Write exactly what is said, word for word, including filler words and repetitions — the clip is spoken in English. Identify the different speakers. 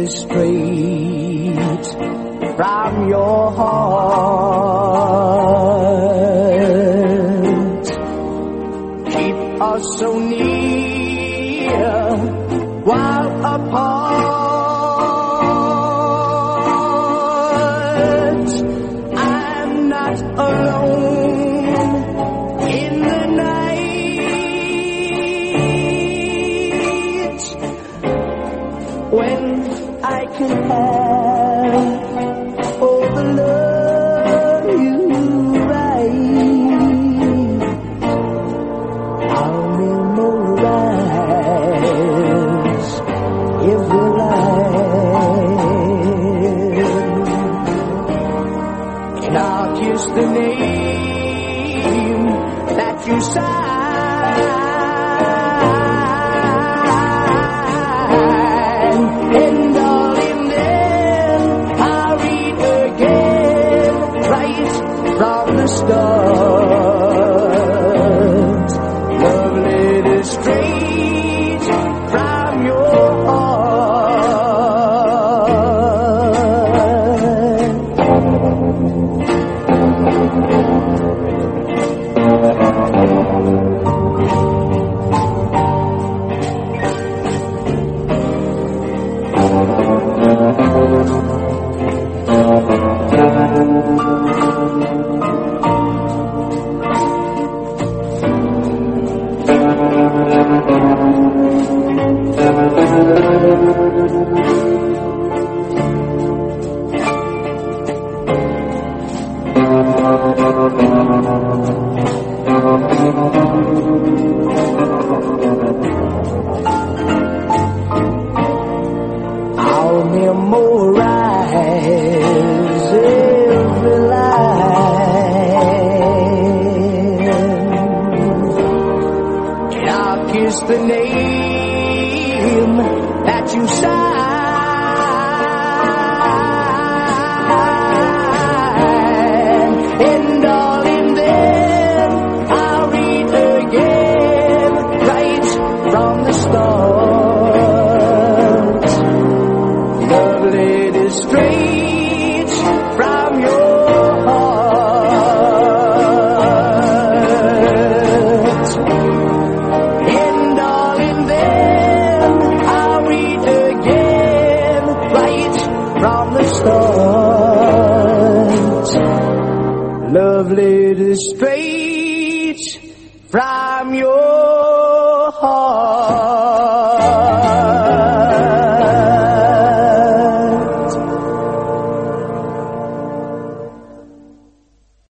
Speaker 1: is straight from your heart. Keep us so near while apart. I'm not alone in the night when I can have all the love you write. I'll memorize every line, and I'll kiss the name that you sign, and darling, then I'll read again right from the start. Love letters straight from your I'll memorize every line, and I'll kiss the name that you sign, and darling, then I'll read again right from the start. Love letters straight from your heart, and darling, then I'll read again right from the start. Love letters straight from your